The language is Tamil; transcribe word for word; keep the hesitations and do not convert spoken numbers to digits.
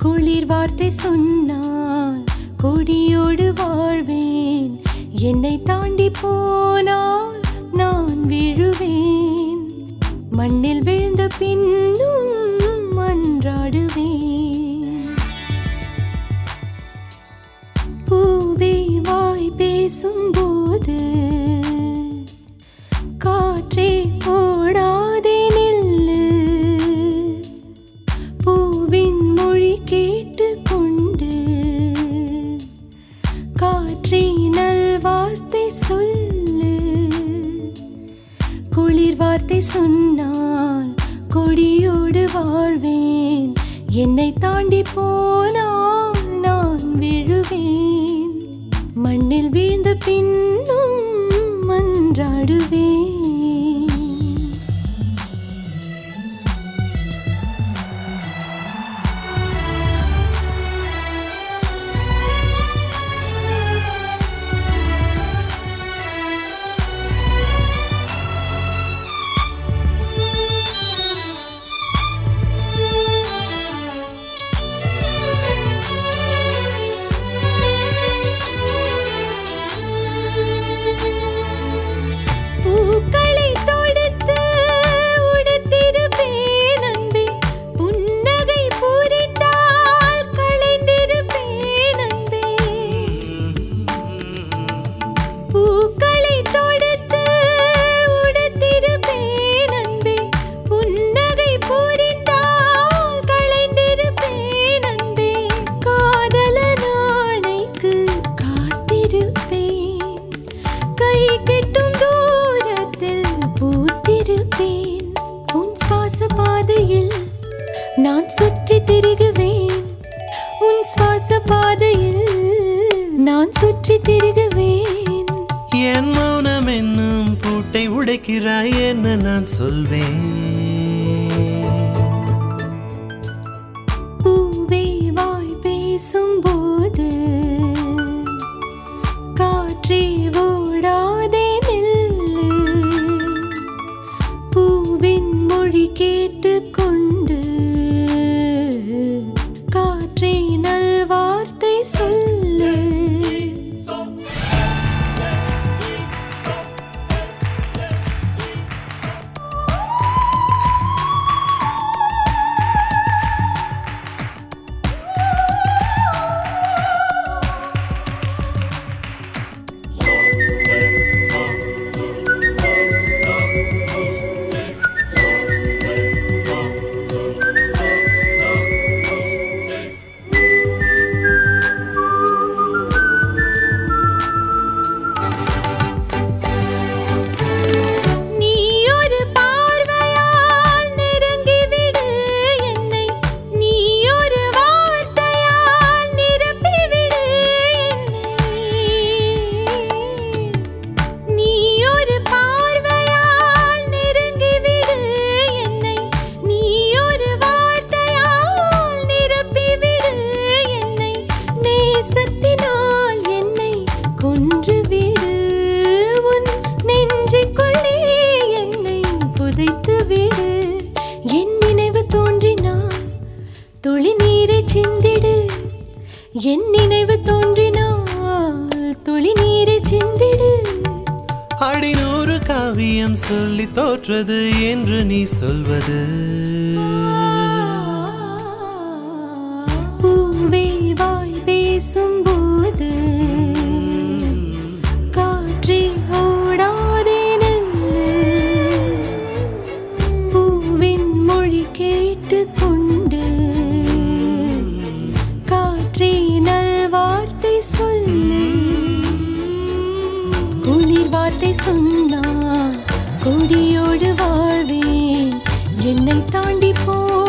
குளிர் வார்த்தை சொன்னால் கொடியோடு வாழ்வேன். என்னை தாண்டி போனால் நான் விழுவேன். மண்ணில் விழுந்த பின்னும் மன்றாடுவேன். பூவே வாய் பேசும்போது காற்றே போடாதே நில்லு. பூவின் மொழி கேட்டு கொண்டு காற்றே நல்வார்த்தை சொல்லு. குளிர் வார்த்தை சொன்னால் கொடியோடு வாழ்வேன். என்னை தாண்டி போனால் நான் விழுவேன். மண்ணில் வீழ்ந்த பின்னும் மன்றாடுவேன். நான் சுற்றி திரிகுவேன். உன் சுவாச பாதையில் நான் சுற்றி திரிகுவேன். என் மௌனம் என்னும் பூட்டை உடைக்கிறாய் என்ன நான் சொல்வேன். பூவே வாய் பேசும்போது காற்றே ஓடாதே நில்லு. பூவின் மொழி கேட்டு கொண்டு காற்றே நல்வார்த்தை சொல்லு. என் நினைவு தோன்றினால் துளி நீரை சிந்திடு. அடிநூறு காவியம் சொல்லி தோற்றது என்று நீ சொல்வது. பூவே வாய் பேசும்போது காற்றே ஓடாதே நில்லு. பூவின் மொழி கேட்டு கொண்டு காற்றே நல்வார்த்தை சொல்லு. குளிர் வார்த்தை சொன்னால் கொடியோடு வாழ்வேன். என்னை தாண்டி போ